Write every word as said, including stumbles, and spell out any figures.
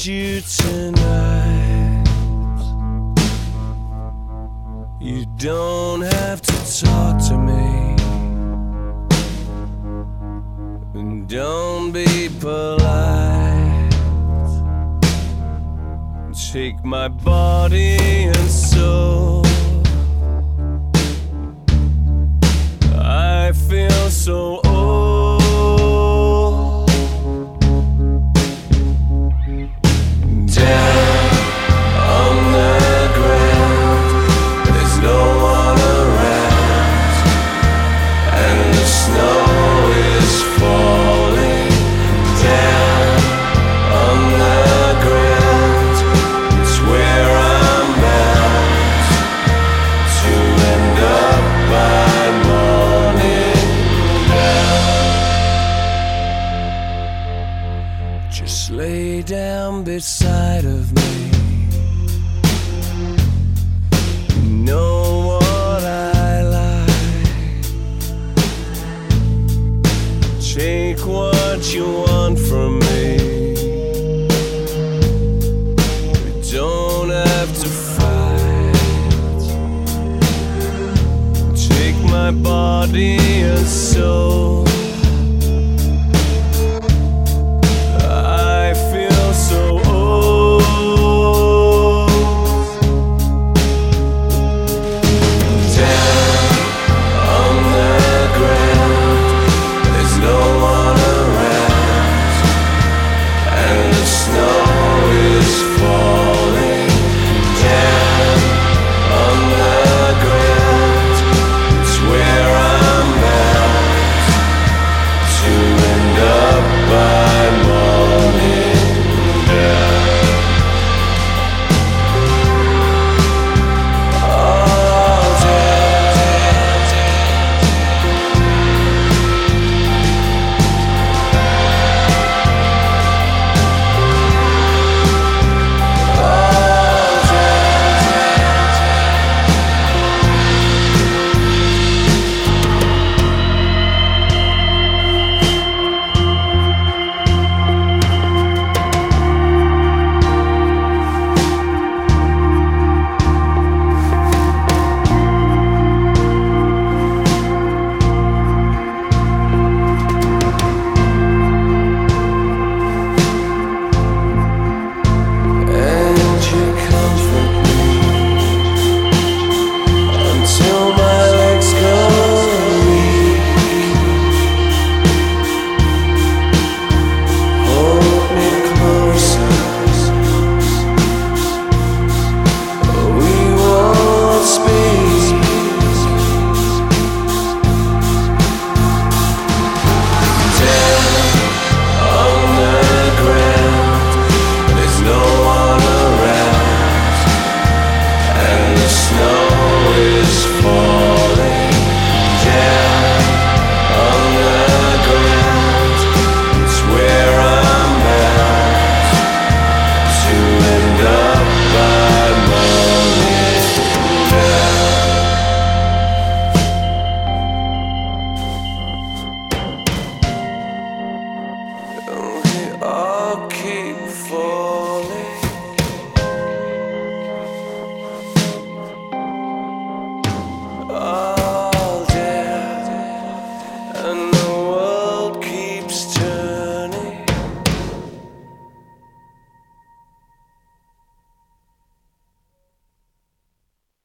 need you tonight. You don't have to talk to me, and don't be polite. Take my body and soul. I feel so old. Down on the ground, there's no one around, and the snow is falling. Down on the ground, it's where I'm bound to end up by morning down. Just lay down beside of me. No